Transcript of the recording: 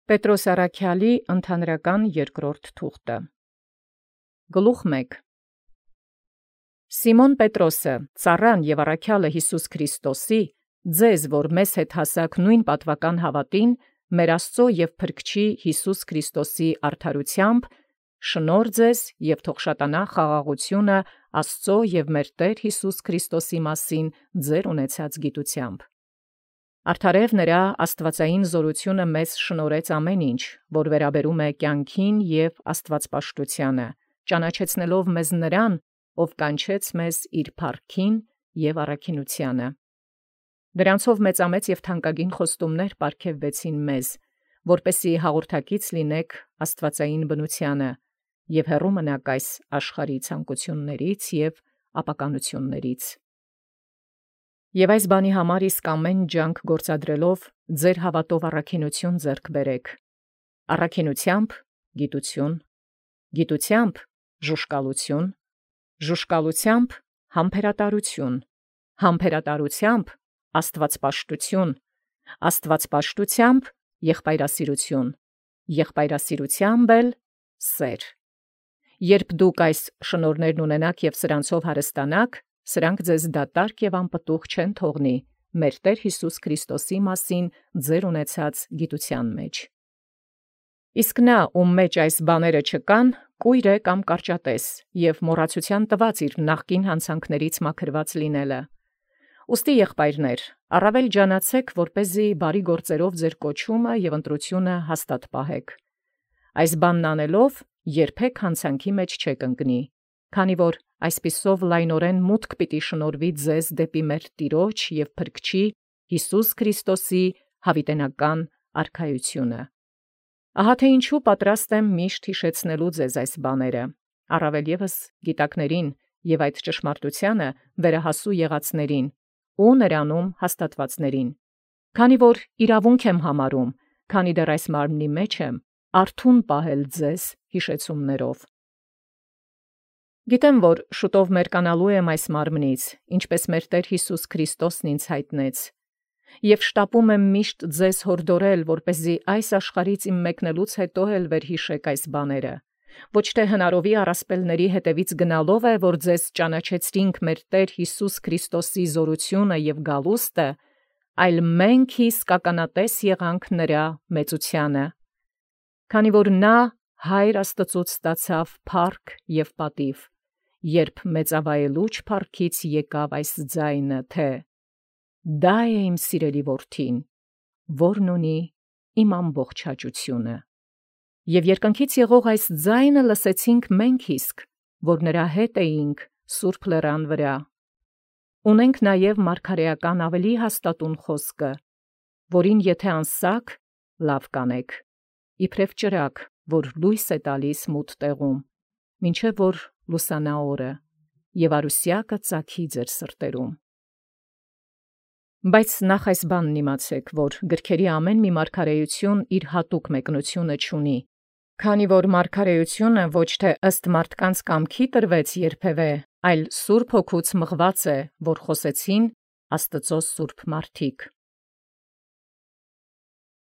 Պետրոս Առաքյալի ընդհանրական երկրորդ թուղթը։ Գլուխ 1. Սիմոն Պետրոսը, ծառան և առաքյալը Յիսուս Քրիստոսի, ձեզ, որ մեզ հետ հասաք նույն պատվական հավատին, մեր Աստծո և Փրկչի Յիսուս Քրիստոսի արդարությամբ, շնորհ ձեզ և թող շատանա խաղաղությունը Աստծո և մեր Տեր Յիսուս Քրիստոսի մասին ձեր ունեցած գիտությամբ։ Արդարև նրա աստվածային զորությունը մեզ շնորհեց ամեն ինչ, որ վերաբերում է կյանքին և աստվածպաշտությանը, ճանաչեցնելով մեզ նրան, ով կանչեց մեզ իր փառքին և առաքինությանը։ Դրանցով մեծամեծ և թանկագին խոստումներ պարգևվեցին մեզ, որպեսզի հաղորդակից լինեք աստվածային բնությանը և հեռու մնաք այս աշխարհի ցանկություններից և ապականություններից։ Եվ այս բանի համար իսկ ամեն ջանք գործադրելով ձեր հավատով առաքինություն ձեռք բերեք, առաքինությամբ գիտություն, գիտությամբ ժուժկալություն, ժուժկալությամբ համբերատարություն, համբերատարությամբ աստվածպաշտություն, աստվածպաշտությամբ եղբայրասիրություն, եղբայրասիրությամբ էլ սեր։ Երբ դուք այս շնորհներն ունենաք և սրանցով հարստանաք, սրանք ձեզ դատարկ և անպտուղ չեն թողնի մեր Տեր Յիսուս Քրիստոսի մասին ձեր ունեցած գիտության մեջ։ Իսկ նա, ում մեջ այս բաները չկան, կույր է կամ կարճատես, և մոռացության տված իր նախկին հանցանքներից մաքրված լինելը։ Ուստի եղբայրներ, առավել ջանացեք, որպեսզի բարի գործերով ձեր կոչումը և ընտրությունը հաստատ պահեք։ Այս բանն անելով երբեք հանցանքի մեջ չեք ընկնի, քանի որ այսպիսով լայնորեն մուտք պիտի շնորհվի ձեզ դեպի մեր Տիրոջ և Փրկչի Յիսուս Քրիստոսի յաւիտենական արքայությունը։ Ահա թե ինչու պատրաստ եմ միշտ յիշեցնելու ձեզ այս բաները, առավել ևս գիտակներին և այդ ճշմարտությանը վերահասու եղածներին ու նրանում հաստատվածներին, քանի որ իրավունք եմ համարում, քանի դեռ այս մարմնի մեջ եմ, արթուն պահել ձեզ հիշեցումներով։ Գիտեմ, որ շուտով մերկանալու եմ այս մարմնից, ինչպես մեր Տեր Յիսուս Քրիստոսն ինձ հայտնեց, և շտապում եմ միշտ ձեզ հորդորել, որպեսզի այս աշխարհից իմ մեկնելուց հետո էլ վերհիշեք այս բաները, ոչ թե հնարովի առասպելների հետևից գնալով է, որ ձեզ ճանաչեցրինք մեր Տեր Յիսուս Քրիստոսի զորությունը և գալուստը, այլ մենք իսկ ականատես եղանք նրա մեծությանը, քանի որ նա Հայր Աստծուց ստացավ փառք և պատիվ, երբ մեծավայելուչ փառքից եկավ այս ձայնը, թե «Դա է իմ սիրելի որդին, որն ունի իմ ամբողջ հաճությունը»։ Եվ երկնքից եղող այս ձայնը լսեցինք մենք իսկ, որ նրա հետ էինք սուրբ լեռան վրա։ Ունենք նաև մարգարեական ավելի հաստատուն խոսքը, որին եթե անսակ, լավ կանեք, իբրև ճրագ, որ լույս է տալիս մութ տեղում, մինչև որ լուսանա օրը, և արուսյակը ծագի ձեր սրտերում։ Բայց նախ այս բանն իմացեք, որ գրքերի ամեն մի մարգարեություն իր հատուկ մեկնությունը չունի, քանի որ մարգարեությունը ոչ թե ըստ մարդկանց կամքի տրվեց երբևէ, այլ Սուրբ Հոգուց մղված է, որ խոսեցին Աստծո սուրբ մարդիկ։